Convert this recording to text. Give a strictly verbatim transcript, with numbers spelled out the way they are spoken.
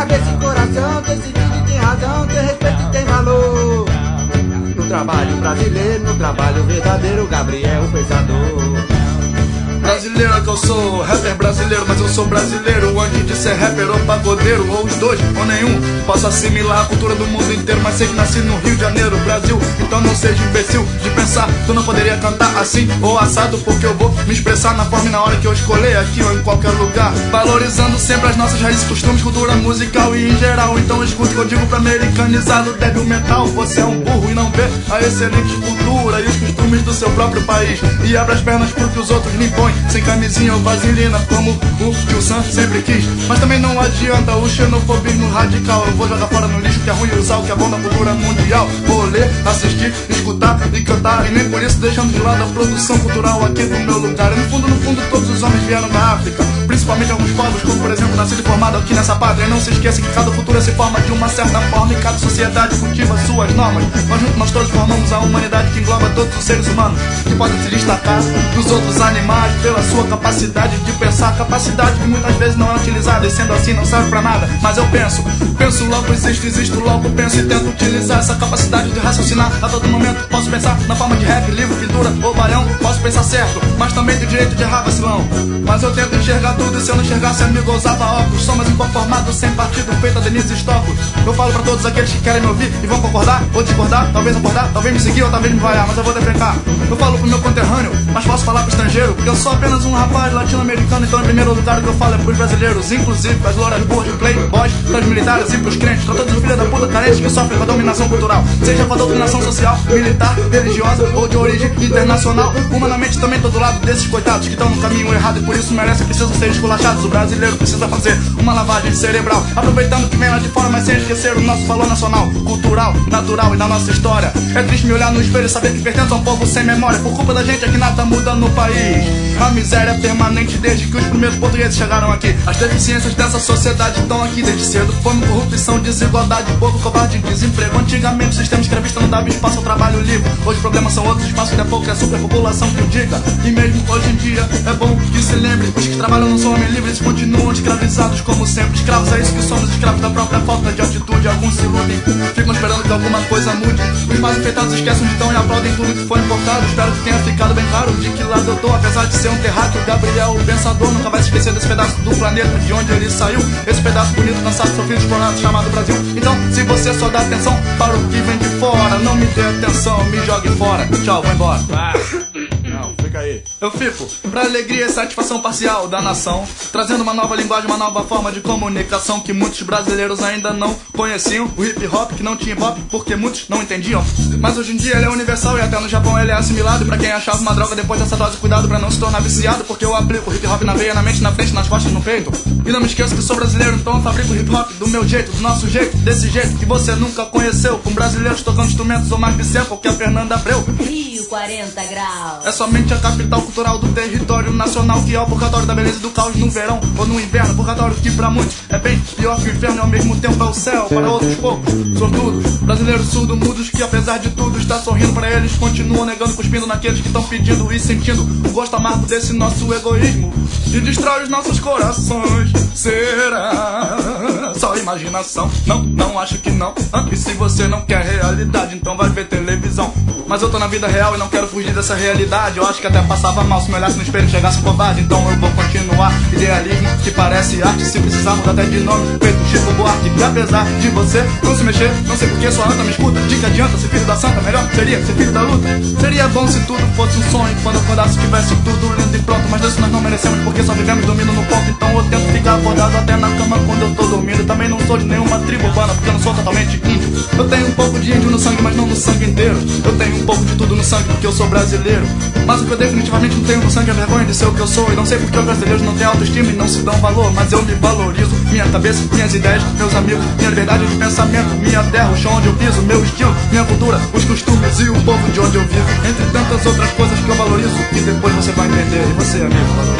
cabeça e coração, tem sentido e tem razão, tem respeito e tem valor. No trabalho brasileiro, no trabalho verdadeiro, Gabriel Pensador. Brasileiro é que eu sou, rapper brasileiro, mas eu sou brasileiro antes de ser rapper ou pagodeiro, ou os dois, ou nenhum. Posso assimilar a cultura do mundo inteiro, mas sei que nasci no Rio de Janeiro, Brasil. Então não seja imbecil de pensar que eu não poderia cantar assim ou assado, porque eu vou me expressar na forma e na hora que eu escolher, aqui ou em qualquer lugar, valorizando sempre as nossas raízes, costumes, cultura musical e em geral. Então escuta o que eu digo pra americanizado débil mental. Você é um burro e não vê a excelente cultura e os costumes do seu próprio país, e abre as pernas pro que os outros lhe impõem, sem camisinha ou vaselina, como o que o Sam sempre quis. Mas também não adianta o xenofobismo radical. Eu vou jogar fora no lixo que é ruim e usar o que é bom da cultura mundial. Vou ler, assistir, escutar e cantar, e nem por isso deixando de lado a produção cultural aqui do meu lugar. E no fundo, no fundo, todos os homens vieram da África, principalmente alguns povos, como por exemplo nascido e formado aqui nessa pátria. E não se esqueça que cada cultura se forma de uma certa forma, e cada sociedade cultiva suas normas. Mas juntos nós todos formamos a humanidade que engloba todos os seres humanos, que podem se destacar dos outros animais pela sua capacidade de pensar, capacidade que muitas vezes não é utilizada, e sendo assim não serve pra nada. Mas eu penso, penso logo existo, existo logo penso, e tento utilizar essa capacidade de raciocinar a todo momento. Posso pensar na forma de rap, livro, pintura ou barão, posso pensar certo, mas também tenho direito de errar, vacilão. Mas eu tento enxergar tudo, e se eu não enxergasse, amigo, eu usava óculos. Sou mais inconformado, sem partido, feito a Denise Stocco. Eu falo pra todos aqueles que querem me ouvir e vão concordar ou discordar, talvez acordar, talvez me seguir ou talvez me vaiar, mas eu vou defencar. Eu falo pro meu conterrâneo, mas posso falar pro estrangeiro, porque eu sou apenas um rapaz latino-americano. Então em primeiro lugar o que eu falo é pros brasileiros, inclusive pras louras, burras, playboys, pras militares e pros crentes, pra todos os filhos da puta carentes que sofrem com a dominação cultural, seja com a doutrinação social, militar, religiosa ou de origem internacional. Humanamente também tô do lado desses coitados que estão no caminho errado e por isso merecem, precisam ser esculachados. O brasileiro precisa fazer uma lavagem cerebral, aproveitando que vem lá de fora, mas sem esquecer o nosso valor nacional, cultural, natural e da nossa história. É triste me olhar no espelho e saber que pertenço a um povo sem memória. Por culpa da gente é que nada muda no país. A miséria é permanente desde que os primeiros portugueses chegaram aqui. As deficiências dessa sociedade estão aqui desde cedo. Fome, corrupção, desigualdade, povo covarde, desemprego. Antigamente o sistema escravista não dava espaço ao trabalho livre. Hoje os problemas são outros, espaço de pouco é a superpopulação que o diga. E mesmo hoje em dia é bom que se lembre, os que trabalham não são homens livres, continuam escravizados como sempre. Escravos é isso que somos, escravos da própria falta de atitude. Alguns se iludem, ficam esperando que alguma coisa mude. Os mais infeitados esquecem de tão e aplaudem tudo que foi importado. Espero que tenha ficado bem claro de que lado eu tô, apesar de ser um terráqueo. Gabriel, o pensador, nunca vai se esquecer desse pedaço do planeta de onde ele saiu. Esse pedaço bonito, cansado, sofrido, explorado, chamado Brasil. Então, se você só dá atenção para o que vem de fora, não me dê atenção, me jogue fora. Tchau, vou embora. Não, fica aí. Eu fico pra alegria e satisfação parcial da nação, trazendo uma nova linguagem, uma nova forma de comunicação que muitos brasileiros ainda não conheciam. O hip hop que não tinha hip hop porque muitos não entendiam, mas hoje em dia ele é universal e até no Japão ele é assimilado. E pra quem achava uma droga depois dessa dose, cuidado pra não se tornar viciado, porque eu aplico o hip hop na veia, na mente, na frente, nas costas, no peito. E não me esqueça que sou brasileiro, então eu fabrico hip hop do meu jeito, do nosso jeito, desse jeito que você nunca conheceu, com brasileiros tocando instrumentos ou mais sample que a Fernanda Abreu. Rio quarenta graus. É somente a capital cultural do território nacional que é o purgatório da beleza e do caos no verão ou no inverno. Purgatório que pra muitos é bem pior que o inferno e ao mesmo tempo é o céu para outros poucos sortudos. Brasileiros surdo-mudos que apesar de tudo está sorrindo pra eles, continuam negando, cuspindo naqueles que estão pedindo e sentindo o gosto amargo desse nosso egoísmo e destrói os nossos corações. Será só imaginação? Não, não acho que não. Ah, e se você não quer realidade, então vai ver televisão. Mas eu tô na vida real e não quero fugir dessa realidade. Eu acho que até passava mal se me olhasse no espelho e chegasse covarde. Então eu vou continuar. Idealismo que parece arte, se precisar mudar até de nome, feito Chico Buarque. E apesar de você não se mexer, não sei porque sua anta me escuta. De que adianta ser filho da santa? Melhor seria ser filho da luta. Seria bom se tudo fosse um sonho, quando eu acordasse tivesse tudo lindo e pronto. Mas isso nós não merecemos porque só vivemos dormindo no ponto. Então eu tento ficar acordado até na cama quando eu tô dormindo. Também não sou de nenhuma tribo urbana porque eu não sou totalmente índio. Eu tenho um pouco de índio no sangue, mas não no sangue inteiro. Eu tenho um pouco de tudo no sangue porque eu sou brasileiro. Mas o que eu definitivamente não tenho no sangue é vergonha de ser o que eu sou. E não sei porque os brasileiros não têm autoestima e não se dão valor. Mas eu me valorizo, minha cabeça, minhas ideias, meus amigos, minha liberdade de pensamento, minha terra, o chão onde eu piso, meu estilo, minha cultura, os costumes e o povo de onde eu vivo. Entre tantas outras coisas que eu valorizo, que depois você vai entender. E você, amigo, valoriza.